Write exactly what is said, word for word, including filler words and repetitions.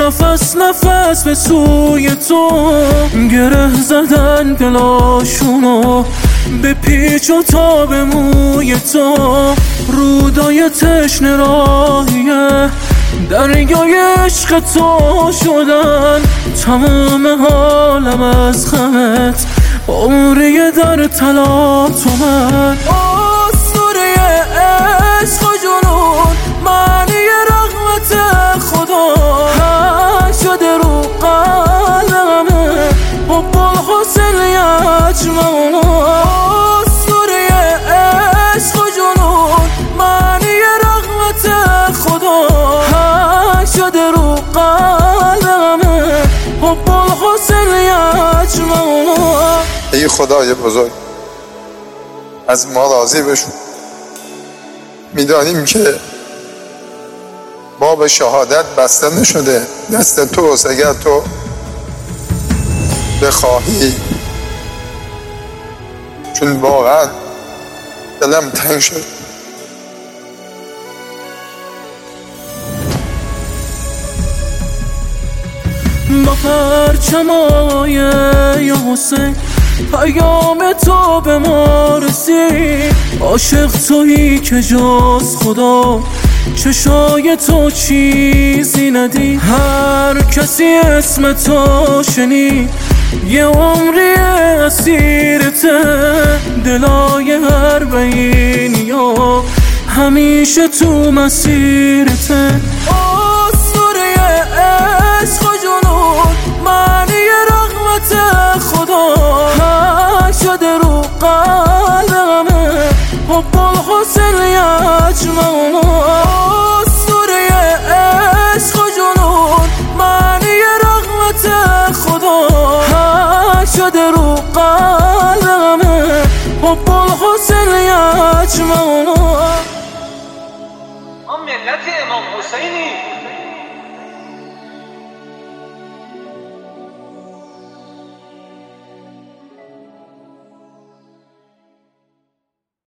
نفس نفس به سوی تو گره زدن دلاشونو، به پیچ و تاب موی تو رودای تشنه راهیه، دریای عشق تو شدن تمام حالم از خمت، عمری در تلاطمت. اسطوره عشق و جنون معنی رغبت خدا ها شده رو قلبمه، حب الحسن یجمعنا. اسطوره عشق و جنون معنی رغبت خدا ها شده رو قلبمه، حب الحسن یجمعنا. ای خدای بزرگ، از ما راضی بشو. میدانیم که ما به شهادت بسته نشده، دست توست. اگر تو بخواهی، چون واقعا دلم تنگ شد. با پرچمای یا حسین پیام تو به ما رسید، عاشق تویی که جز خدا چشای تو چیزی ندی. هر کسی اسم تو شنید یه عمری اسیرته، دلای هر بینیا همیشه تو مسیرته. اسطوره عشق و جنون معنی رغبت خدا ها شده رو قلبمه، حب الحسن یجمعنا. اسطوره عشق و جنون معنی رغبت خدا ها شده رو قلبمه، حب الحسن یجمعنا. ما ملت امام حسینی